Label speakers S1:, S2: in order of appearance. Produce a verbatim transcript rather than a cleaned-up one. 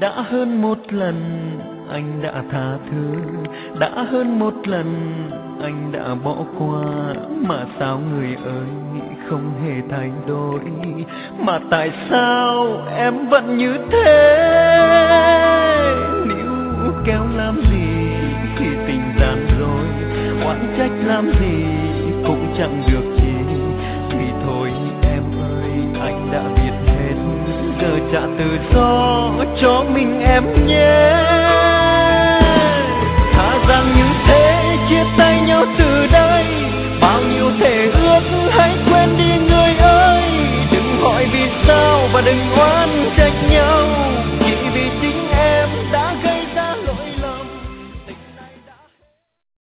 S1: Đã hơn một lần anh đã tha thứ, đã hơn một lần anh đã bỏ qua, mà sao người ơi không hề thay đổi, mà tại sao em vẫn như thế? Níu kéo làm gì khi tình gian rồi, oán trách làm gì cũng chẳng được gì. Thì thôi em ơi anh đã biết hết, giờ trả tự do cho mình em nhé. Thà rằng như thế chia tay nhau từ đây, bao nhiêu thề ước hãy quên đi người ơi. Đừng hỏi vì sao và đừng oán